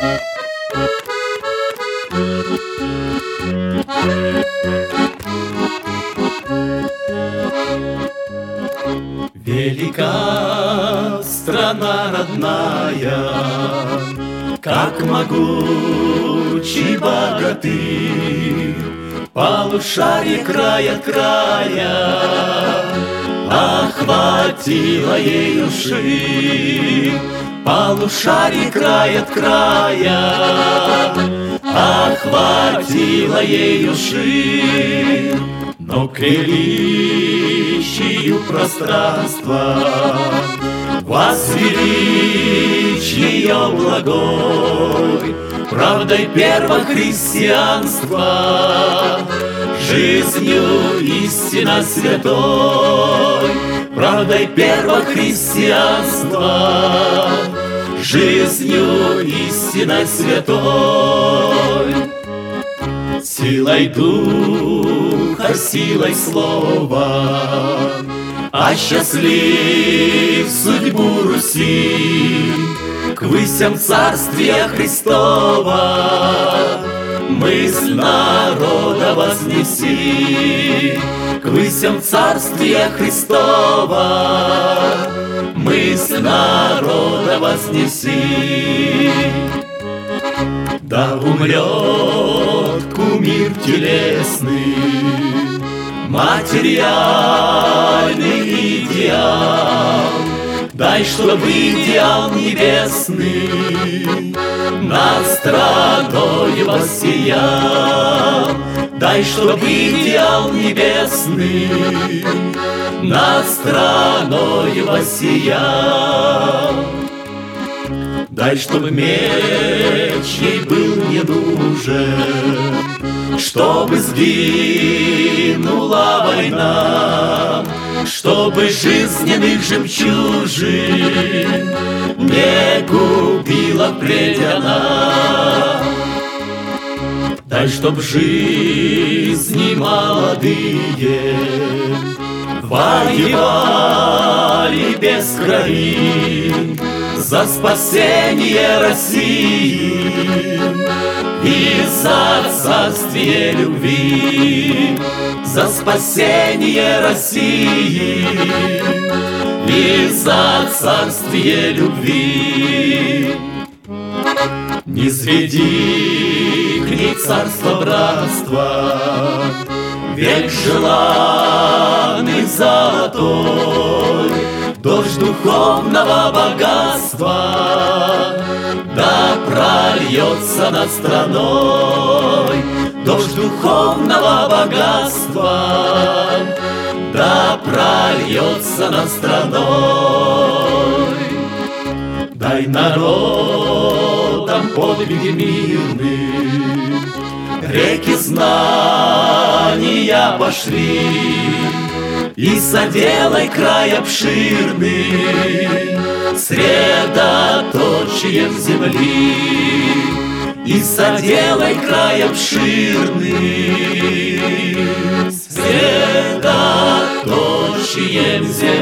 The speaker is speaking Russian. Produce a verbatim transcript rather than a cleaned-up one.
Велика страна родная, как могучий богатырь, полушарие край от края охватила ею ширь. Полушарие край от края охватила ею ширь. Но к величию пространства возвеличь ее благой, правдой первохристианства, жизнью истинно святой, правдой первохристианства, жизнью истинно святой. Силой духа, силой слова осчастлив судьбу Руси, к высям царствия Христова мысль народа вознеси. К высям царствия Христова мысль народа вознеси. Да умрет кумир телесный, материальный идеал. Дай, чтобы идеал небесный над страной воссиял. Дай, чтобы идеал небесный над страной воссиял. Дай, чтобы меч ей был не нужен, чтобы сгинула война, чтобы жизненных жемчужин не губила впредь она. Дай, чтоб жизни молодые воевали без крови за спасение России и за царствие любви, за спасение России и за царствие любви. Не сведи к ней царство братства, век желанный золотой, дождь духовного богатства да прольется над страной. Дождь духовного богатства да прольется над страной. Дай народам подвиги мирные, реки знания пошли, и соделай край обширный средоточием земли. И соделай край обширный средоточием земли.